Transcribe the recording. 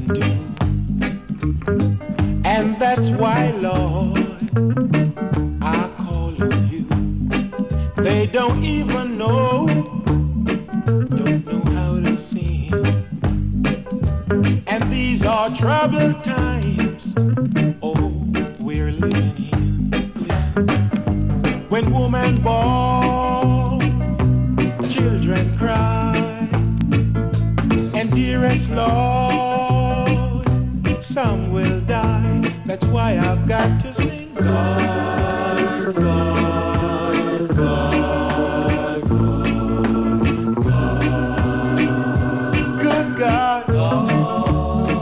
to. And that's why, Lord, I call on you. They don't even know, don't know how to sing. And these are troubled times, oh, we're living in. Listen, when woman bawl, children cry, and dearest Lord, some will die. That's why I've got to sing. God.